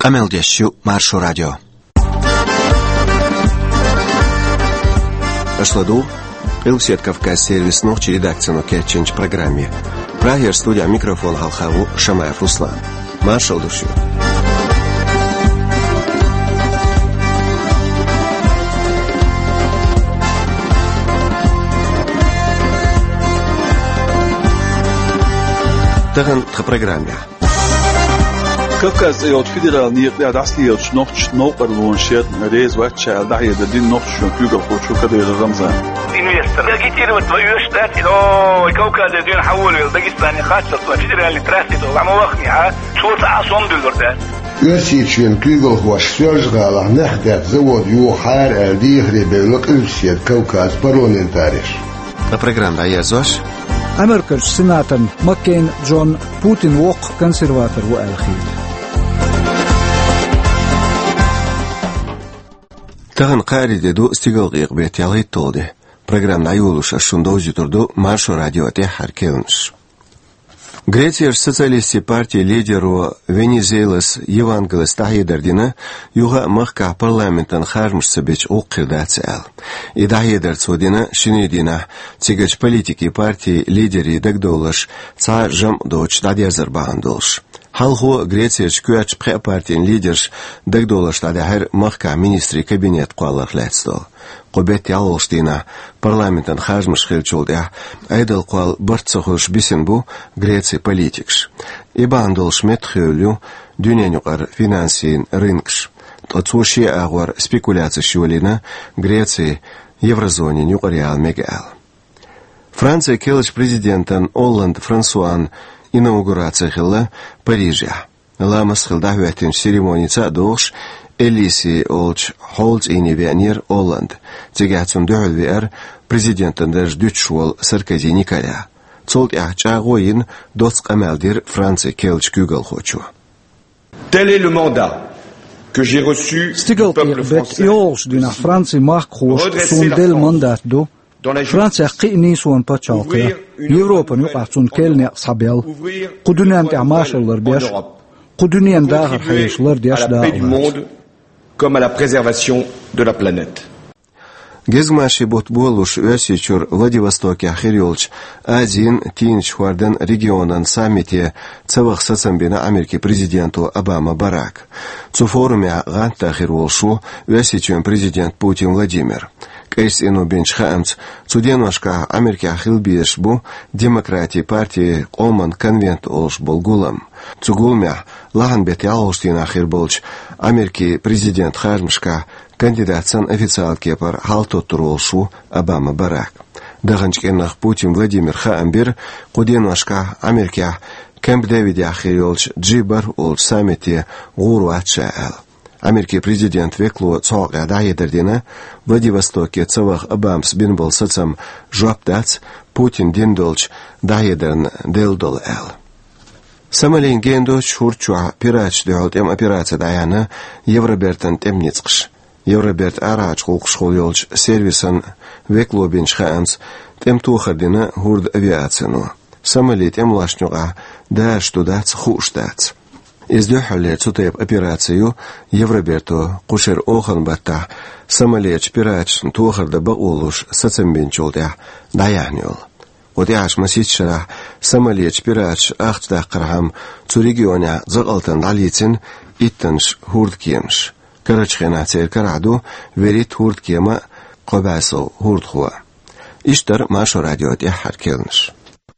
Ameldessu Marso Radio. Ашладу, Илсет Кавказ сервис ночи редакцию Керченч программе. Прагер студия микрофон Халхаву Шамаев Руслан. Маршал душу. Таган в программе. Кавказ от федеральный отрасль ночь новый рейс вача дает один ночь юга хочу кадыр Рамзан. Инвестор. Агитировать твою штат, но Кавказ один حول Дагестан خاصة федеральный транспорт, عموخني شو تعصم دلورده. يرسيتشين كيغل هو شجغال نحدث زود يوحار الديهري بلوك إلسيد كوكاز парламентариш. На программе «Аязош» Америкаш сенатор Маккейн Джон Путин вок консерватор в Алхид. Таган قاعدة استيقاظ بيت يالغي طودي. Программа «Аюлуш» ашундоузи турду Маршо радио техар келнш. Греция социалистической партии лидеру Венесуэлас Евангелис Тахидардина юга махка парламентан хармш собеч уккирдацал. И Тахидарцодина шинидина цыгач политики партии лидери дагдолаш ца жам доч дадязарбандолш. Халхо Греция шкуач партиен лидерш дагдолаш дадяхер махка министри кабинет куалахлецдол. قبت يالوشتينا парламентан хажмыш хелчолдя айдал квал барцахуш бисенбу Греция политикш ибандол шметхелю дюненюкар финансин рынкш отсуши агвар спекуляция шулина Греции еврозоне нюкариал мегал Франция келыч президентан Олланд Франсуан инаугурация хилла Парижа ламас хилдахвятин церемоница дош Элиси олч холц иневянер Олланд. Цигатсун дөхөлвер президенттен дэж дүчшуол Саркози Николя. Цолт яхчагоин доцк амалдир Франция келч күгэл хочу. Tel est le mandat que j'ai reçu du peuple français. Dina Francie mag hoos sondel mandat do. Franция qini suan pachalqia. Europa nu qatsun kelne sabel. Qudunan ta'mashallar biash. Qudunan dagar hayshlar diash da. Comme à la préservation de la planète. Гезмаши ботболуш весичур Владивостоке ахириолч один тинч хуарден регионан саммите цавах сацамбина Америки президенту Обама Барак. Цу форуме ганта ахириолшу весичуен президент Путин Владимир. Кейс ину бенчхамц цуденошка Америки ахилбиешбу демократии партии Оман конвент олш болгулам. Цугулмя лаган бет ялоштин ахирболч Америки президент Хармшка кандидатсан официал кепар халтоттуролшу Обама Барак. Даганчкеннах Путин Владимир Хаамбир куденошка Америки Кэмп Дэвиди ахириолч Джибар олч саммите гуруатшаал. Америки президент векло цоға дайедердина Владивостоке цавах Обамс бинбол сацам жоптац Путин диндолч дайедерн делдол эл. Самалин гендоч хурчуа пирач дёлт эм операция даяна Евробертан темницкш. Евроберт арач хулкшхолёлч сервисан векло бенчханс тем тухардина хурд авиацияну. Самолет эм лашнюга да штудац хуштац. Издёхали цутеп операцию Евроберту кушер охан батта самолет пирач тухарда баулуш сацамбенчолдя даянёл. Одяш масичра самолет пирач ахтда қырхам цу регионя зағалтан далицин иттанш хурд кемш. Карачхена церкараду верит хурд кема қобасыл хурд хуа. Иштар Маршо радио дяхар келнш.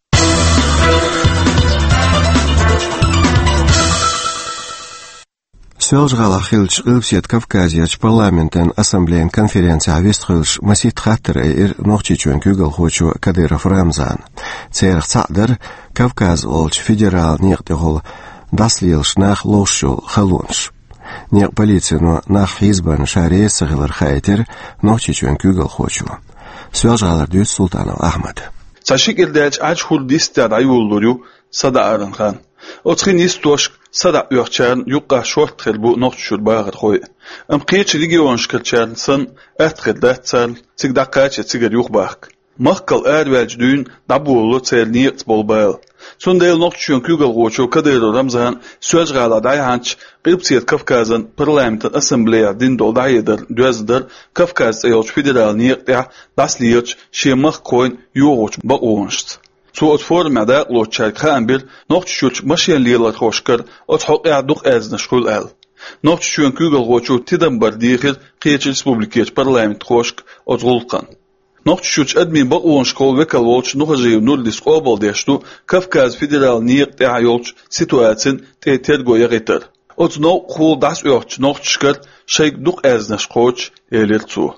Свелжгала хилч Илсет Кавказияч парламентен ассамблеен конференция вестхилш масит хаттер нохчичуен күгел хочу Кадыров Рамзан. Церх цадыр Кавказ олч федерал нехтегол даслилш нах лошул халунш. Нех полицияну нах хизбан шаре сагылар хайтер нохчичуен күгел хочу. Свелжгалар дүйт Султанов Ахмад. Цашик элдәч ач хурдистад аюллурю сада аранхан. Отхин истош сада уячан юққа шорт хелбу нохчур багыр хой. Ам қич регион шкалчан сан атхедатсал цигдақач цигер юқбақ. مخكل أروالجدون دبولو تسيرنيت بولبال سنديل نقطشون كوغل غوشو كديرو رمزان سوج غالا دايهانش قيبسيت كفكازن برلامنت أسمبليا دين دول دايدر دوزدر كفكاز ايوش فيدرال نيقتع داسليوش شي مخكوين يوغوش بقونشت سو اتفور معدا لو شاركها أنبير نقطشوش مشين ليلر خوشكر اتحق اعدوق ازن شغل ال نقطشون كوغل غوشو تدنبر ديخر قيتش ريسبوبليكيش برلامنت خوشك اتغلقن نقطشوش أدمين بقون شكول وكال وولش نخجيو نورديس قوبال ديشتو كفكاز فيدرال نيق تعيولش سيتواتين تيترغو يغيتر اتنو خول داس اوش نقطشكر شيك دوق ازنش خوش يليرتو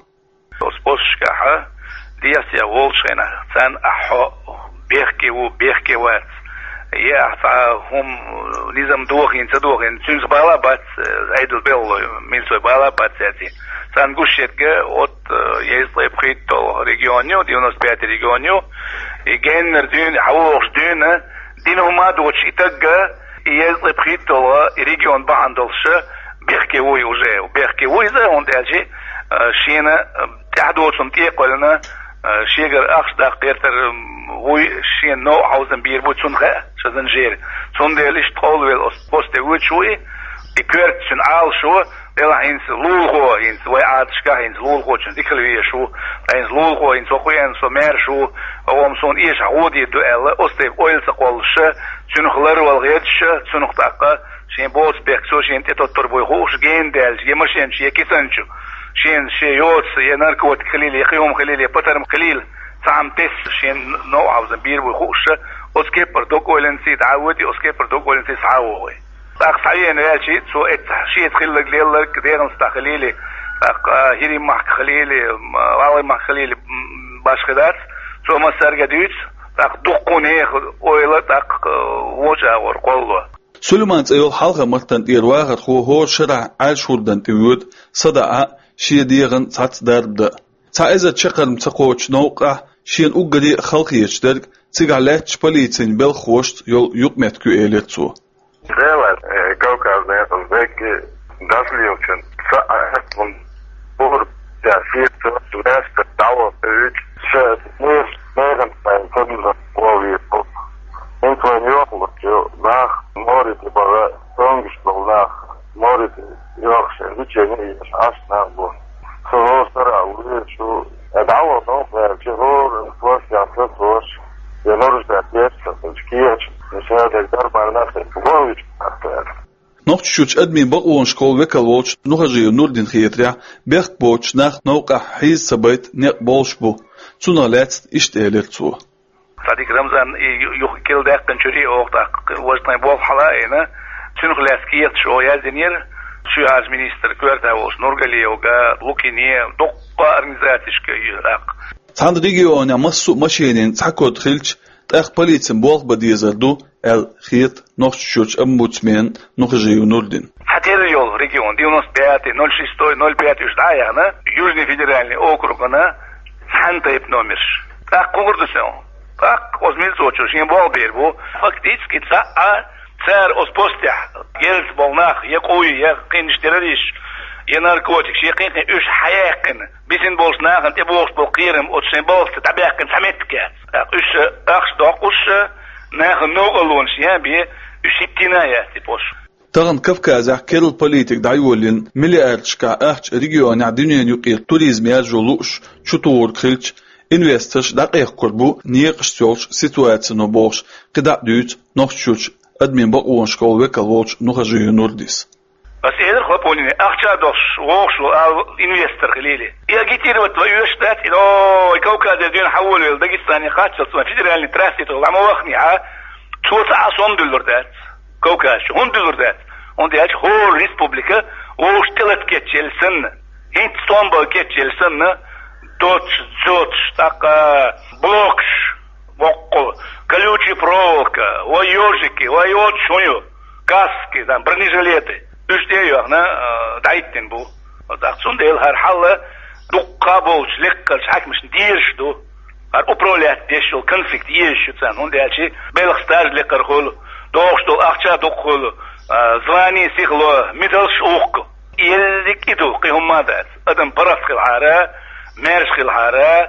اسبوشكا دياسيا وولشينا سان احو بيخكي وات يا هم نظام دوغين تنز بالا بات ايدل بيل ميلسوي بالا بات ساتي سان гушетке от если прито региону 95 региону и генер дün хавош дün диномад вот итага если прито регион бандалша бехкевой уже бехкевой за он даже шина تحدوسم تيقولنا شيغر اخش دقيرتر وي شين نو حوزن بيربو تسنخه شزنجير تسندلش طول ويل بوست وچوي يكرت شن عال شو دلا هينس لولغو هينس وي عادشكا هينس لولغو شن ديكلوي شو هينس لولغو هينس خوين سو مير شو اوم سون ايش عودي دو ال اوستيف اويل سقولش شنخلر والغيتش شنختاقه شين بوس بيكسو شين تيتو تربوي خوش جيندل يمشين شي كيسنچو شين شيوت ينركوت خليل يقيوم خليل يبترم خليل سام تس شين نوع عاوز بير وخوش اوسكيبر دوكولنسي تعودي اوسكيبر دوكولنسي سعوي اقصعين يالشي سو ات شي تخلق ليلك ديرن استخليلي هيري مع خليلي والله مع خليلي باش خدات سو ما سرغديت تاق دوقوني اويلا تاق وجا ورقولو سليمان ايول حلقه مرتن ديرواغر هو شرع عاشوردن تيود صدقه شي ديغن سات درد تعزت شقر متقوش نوقع شين اوغدي خلقيش درك تيغالات بوليتين بالخوشت يول يقمتكو اليتسو داوات كوكاز نيتل بك داسليوشن فون بور تاثير تواس تدعو بيج شاد نير نيرن بين كل قوي انت يوقف جو ناخ مورد بقى تونغش بقى مورد يوقف شنو عشنا بو صار أولي شو أدعوه نوع جهور فوش يعطي فوش ينورج بعديش تشكيش مشاهد الدرب على نفسه فوش نقطشوش أدمين بقون شكول وكال وولش نخجيو نوردين خيطريع بيخ بوش ناخ نوقع حيز سبايت نيق بولش بو تونالات اشتاليرتو صديق رمضان يخيل داق كنشوري اوقتاق وجدنا بول حلائنا تنخ لاسكيت شو يازينير شو از مينستر كورتا وش نورغالي وغا لوكيني دقة ارنزاتيش كيراق تاند ريجيون مسو ماشينين تاكود خيلش تاخ بوليتين بولق بديزردو ال خيط نوشوش اموتسمين نخجيو نوردين حتيريول ريجيون 95 06 05 ждаяна Южный федеральный округ она хантайп номерш так курдусен так озмилсочу шин болбербу фактически цар оспостя гелс болнах якуй якинштериш يناركوتك شي قيقن اش حياقن بيسن بولسناغ انت بوش بوقيرم او سيمبول تبعكن سمتك اش اخش دوقش ناغ نوغلون شي بي اشتينايا تيبوش تغن كفكازح كيرل بوليتيك دايولين مليارشكا اخش ريجيون عدنيا يقيل توريزم يجولوش شطور خلش انوسترش دقيق كربو نيقش سيولش سيتواتسنو بوش قدع دوت نوخشوش ادمين بقوون شكول وكال وولش نوخجيو نورديس بس هذا خلبوني أخشى دوش ووشو أو إنفستر خليلي يا جيتير وتويش تات إلى كوكب الدنيا حول الدقيستاني خاتش صار فيدرالي تراسيت ولا ما وخني توت عصام دولار دات كوكاش $100 دات وندي هو ريسبوبليكا وش تلت كتشل سن هنت صومبا كتشل سن دوتش زوتش تاكا بلوكش وقل колючая проволока ويوجيكي ويوت شونيو كاسكي там бронежилеты Üşteyo na daytin bu. Daqsun değil her halle dukka bolç lekkals hakmış diyişdu. Har uprolet deşul konflikt diyişsen. Onda elçi belx staj lekkar hol. Doğuştu akça dukhol. Zvani sihlo midalş uq. Yellik idu qihummadat. Adam paraf khilhara, mersh khilhara.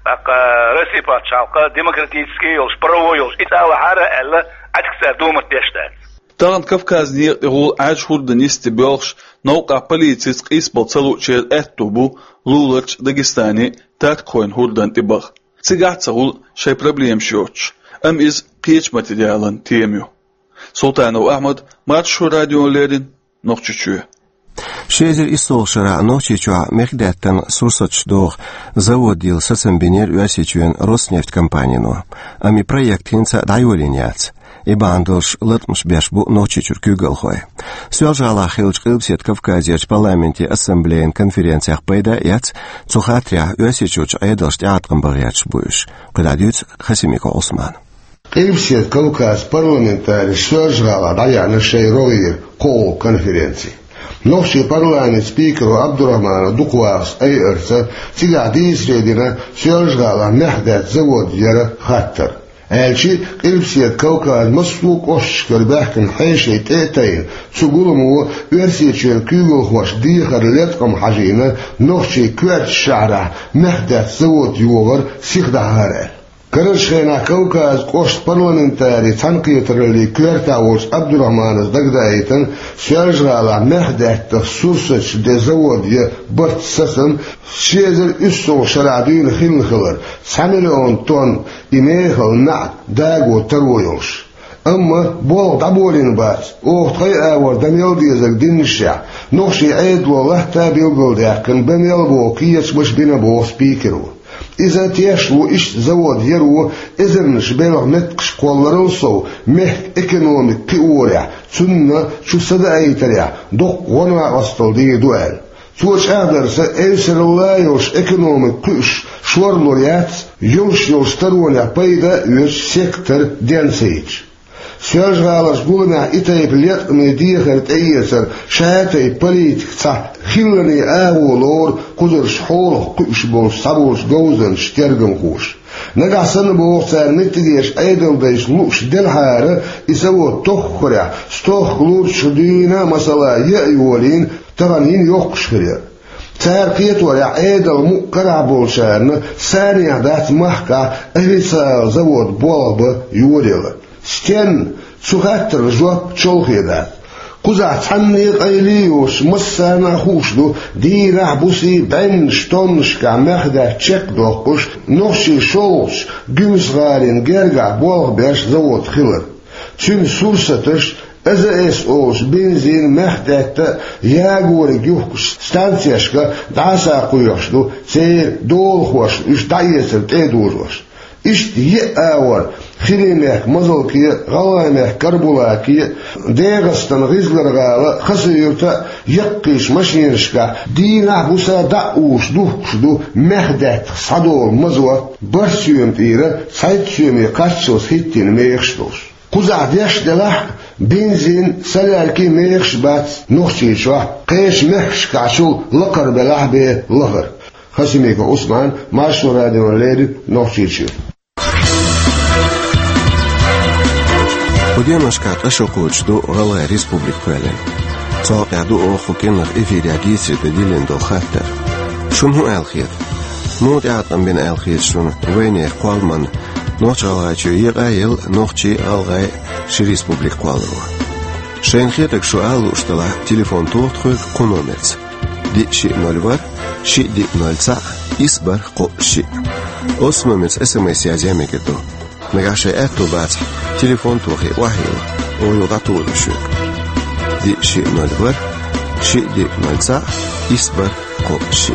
Россия патшалка демократический yol, правовой yol. İtala hara elle açıkça думать deştet. Таган Кавказни гол аж хурдан истибелш наука полицейск испол целучер эттубу лулач Дагестани так коин хурдан тибах. Цигатса гол шай проблем шоч. Ам из печ материалан темю. Султанов Ахмад матшу радио лерин нохчучу. Шезер истолшара нохчичуа мехдеттен сурсочдох заводил сацамбинер уасичуен Роснефть компанину. Ами проект хинца дайолиняц. Ибандылш латмш бешбу нохчичур кюгалхой. Свяжала хилч кылбсет Кавказерч парламенте ассамблеен конференциях пайда яц цухатря уасичуч айдалш яткам баряч буш. Кыдадюц Хасимико Осман. Кылбсет Кавказ парламентари свяжала даяна шейровир кол конференции. Новший парламент спикеру Абдурахмана Дукварс Айерца тигадис редина свяжала мехдат завод яра хаттер. Elçi Kılbsiyet Kavkaz Masluk Oşkar Bahkin Hayşey Teytayin Tsugulumu Versiyetçen Kügül Hoş Diyakar Letkam Hajina Nohçi Küert Şahra Mehdet Zavod Yoğur Sikdahare. Kırışkayna Kavkaz Koşt Parlamentari Tankiyatırlı Küert Ağuz Abdurrahmanız Dagdayıtın Siyajgala Mehdet Sursaç de Zavodya Bart Sasın Şezer Üssol Şaradıyın Hilhılır Samilyon ton İmeyhıl Na'd Dago Tarvoyuş. Ama bol dabolin bas Oğtay ağır Daniel diyezek dinişya Nohşi aydlo lahta bilgıldayakkın Bemel bo kiyeçmiş bina bo spikeru. إذا تيشلو إيش زود يرو إذا نشبه متكش قولرن سو مه إكونوميك كيوريا سنة شو صدقي تريا دوق وانا أصل دي دوال توش أدرس أيسر الله يوش إكونوميك كيش شور لوريات يوش تروليا بايدا يوش سيكتر دينسيج Свяжгалаш гулна итаи плет медиахерт эйсер шаатей политик ца хиллани аулор кузер шхол кушбол сабуш гоузен штергам хуш нагасан боцар нитгеш айдалдайш луш делхара исаво тоххуря стох луч дина масала яйолин таганин йокшхря Царкиет варя айдал муккара болшарн сария дат махка эвица завод болба юрела Стен сухаттер жуак чолхеда. Куза цанни қайлиуш массана хушду дира буси бен штоншка мехда чек дохуш ноши шолш гюмсгарин герга болбеш завод хилер. Чун сурсатыш ЭЗСОш бензин мехдетта ягури гюхкуш станцияшка даса куйошду цер долхуаш иш дайесер тедужваш. Ишт еауар хилимех мазалки галаймех карбулаки дегастан гизларгала хасыйырта яккиш машинишка дина буса дауш духшду мехдет садол мазуа барсюем тира сайтсюеми каччос хиттин мейхштош Куза дешделах бензин салярки мейхшбат нухчишва кеш мехшкашул лакар белахбе лахар Хасимико Осман Машу радио лери нухчичу Удемашка ашокучду Галай Республик Пелен. Цоqяду охукеннах эфиря гисрита дилендо хаттер. Шунху алхит. Мод ятам бен алхит шун вейнех квалман нохчалачу егайыл нохчи алгай ши республик квалру. Шенхетек шу алу штала телефон тохтхук куномец. Ди ши 0 ши ди 0 исбар ко ши. Осмомец смс яземекету. Нагаше эту бац телефон тухи вахил ойгату шук ди ши 0 ши ди 0 исбар ко ши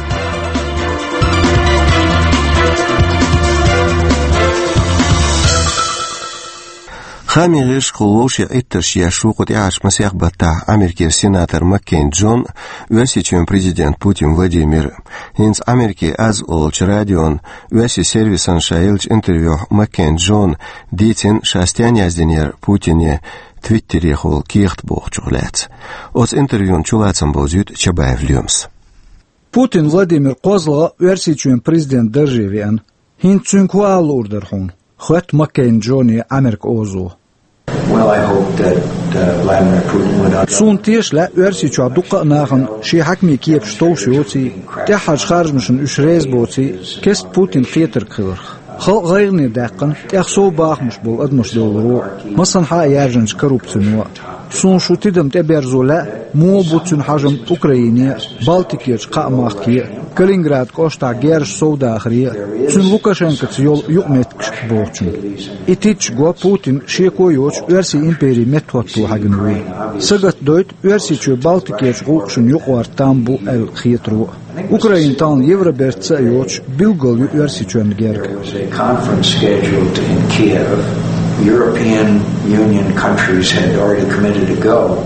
خاميغيش قلوش يأترش يشوق تعاش مسيح بتاع أمريكي سيناتر مكين جون واسيتشون президент Путин Владимир هنس أمريكي أز أولش راديون واسي سيرفيسان شايلش انترفيو مكين جون ديتين شاستيان يزدنير Путине تويتر يخول كيخت بوخ شغلات أوز انترفيون شغلاتن بوزيوت چبايف ليومس Путин Владимир Козла واسيتشون президент Державиан هنسون كوال أوردرحون خط مكين جوني أمريك أوزو Well, I hope that Vladimir Putin would Sun tiešle örsiçu duqa nağın şi hakmi kiyep ştolşuti tehaj xarjmışın 3 rez boci kest Putin qiyetr qılır. Xal gayğni daqın tehso baxmış bol admış doluru masan ha yarjınç korrupsiyonu sun şutidim teberzola mu butun hajım Ukrayna Baltikiya qamaqki Kaliningrad koşta gerş savda axriye sun Lukashenko yol yuqmetkiş boğçun itiç go Putin şekoyoç örsi imperi metotlu hagını sagat doyt örsi çö Baltikiya qoqşun yuqvar tam bu el xiyetru Ukraynadan Yevrobertsa yoç bilgol örsi çön gerg conference scheduled in Kiev. European Union countries had already committed to go.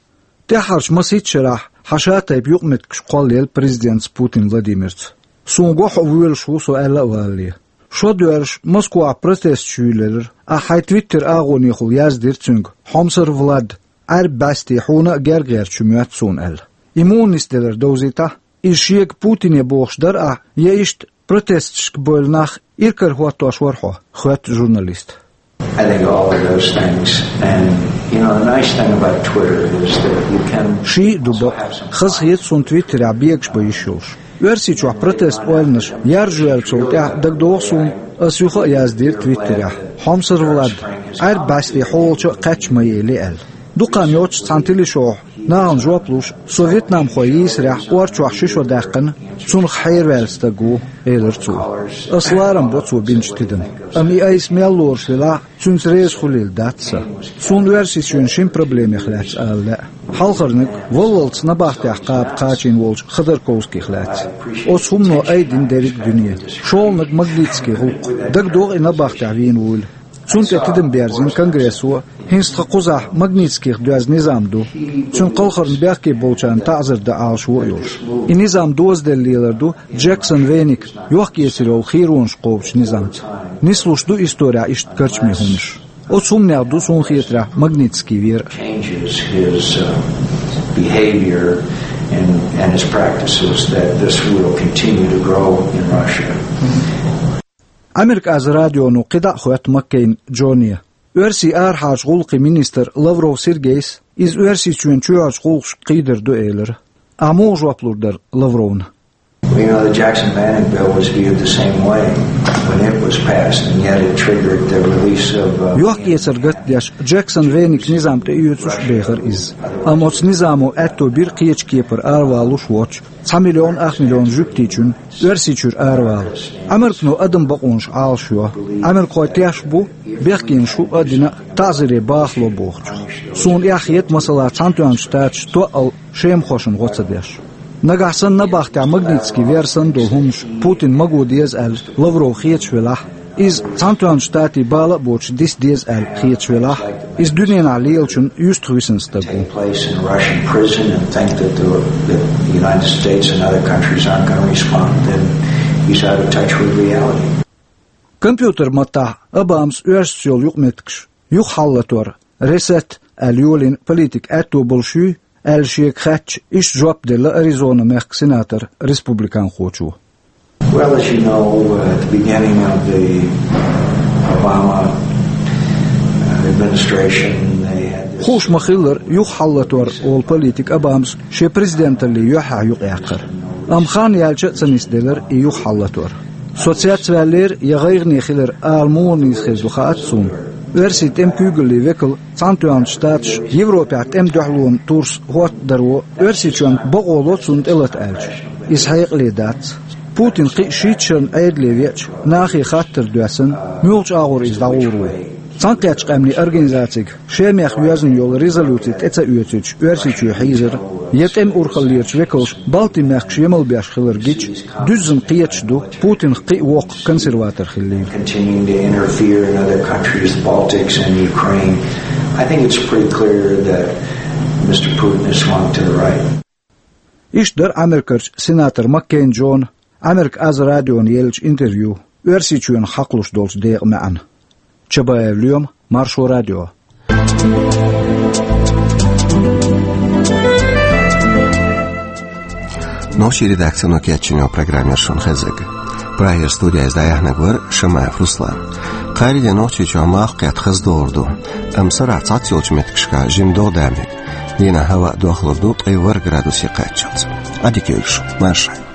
Tehaj masitşerah haşatayb yuqmetkiş qolyel prezident Putin Vladimir. Sungo xovul şu suala vali. Şo dörş Moskva protestçiler a Twitter ağoni xul yazdir çünkü Homser Vlad arbasti huna gerger çümüat sun el. İmmunisteler dozita işyek Putin'e boğuşdar a yeişt protestçk bolnach irker hotoş warho xot journalist. I think all of those things, and the nice thing about Twitter is that you can. She dubo khazhiyet sun Twitter abieksh bayishosh. Versi chu protest olnish yarjuel chulta dagdosun asyukha yazdir Twitter'a. Homser Vlad ar basti holcho qachmayeli el. Duqan yoch santili sho nağın jopluş Sovyetnam xoyisra orchu xshisho daqın sun xayrvelstagu elerchu. Aslarım botsu binchtidin. Ami aismellor shila sunsrez khulil datsa. Sun versiyon shim problemi xlats alla. Halqırnik vololtsna baxtaq qab qachin volch Khodorkovskiy xlats. Osumno aydin derik dünya. Sholnik Magnitsky huq. Dagdog ina baxtaq vin vol. Sunt etidim berzin kongresu hinstqa quzah Magnitskih düaz nizamdu. Sun qalqarn berki bolchan ta'zirda alşu yosh. Nizam dozdellilerdu Jackson Venik yoq kesirov xirunsh qovch nizamt. Nislushdu istoriya isht karchmi hunsh. O sumnerdu sun khitra Magnitsky ver. Changes his behavior and his practices that this will continue to grow in Russia. Amerika az radyonu qida xoyat Makkeyn Jonia. Örsi arhaj gulqi minister Lavrov Sergeys iz örsi çün çöğaç gulq qidirdu eyler. Amu joplurdur Lavrovna. We know the Jackson-Banning bill was viewed the same way when it was passed, and yet it triggered the release of... Yoq yesergat yaş Jackson-Banning nizamda üyütüş behir iz. Amoç nizamu etto bir qiyeç kepir arvaluş voç. 1 milyon 8 milyon jüpti için örsi çür arval. Amerikno adım baqonş alşyo. Amerikoy teş bu beqin şu adina tazire baxlo boğç. Sun yaxiyet masala çantyan ştaç to al şem xoşun qoçadeş. Nagahsan nabaxta Magnitsky versan dolhumsh Putin magodies al Lavrov khiyechvelah iz Çantyan shtati bala boch dies al khiyechvelah iz dünyen aliyelchun justwissenstagu. Place in a Russian prison and think that the United States and other countries aren't going to respond, then he's out of touch with reality. Computer mata abams örsyol yuqmetksh yuq hallator reset al yolin politik atto bolshu al shek khatch ish job de la Arizona mehk senator Republikan khochu. Well, as you know, at the beginning of the Obama administration, they had this... Khosh makhiller yuq hallator ol politik abams she presidentli yuha yuq yaqir. Am khan yalcha tsanisdeler yuq hallator. Sotsiatveller yagaygne khiler almoni khizukhat sun. Versit kugeli vekel Çantyan stats Evropa dohlun tours hot darwo versichun bogolot sunt elat elch. Is hayqlidat Putin qishitchen aydlevich nahi khatter duasen mulch ağır iz dağuru. Çantyaç qamli organizatsig shemekh yazın yol rezolutit etsa üyetüç versichu hizir yetem urkhalirch vekel baltimekh shemel bashkhiller gich düzün qiyachdu Putin qiwoq konservator khilli. Continuing to interfere in other countries, the Baltics and Ukraine. I think it's pretty clear that Mr. Putin is swung to the right. İşdir Amerikaç senator McCain John Amerik az radyon yelch interview versichun haqlush dolch de'man. Çabayevliyom Marşo Radyo. Новши редакционно кечинё программер Шон Хезег. Прайер студия издаяхнагвар Шамаев Руслан. خارج نوتشي جماق قد خزدوردو أمسرع تعطي متكشكا جيم دو دامي لينا هواء داخل الدوط أي ورق رادو سيقاتشات أديك يلشو ماشي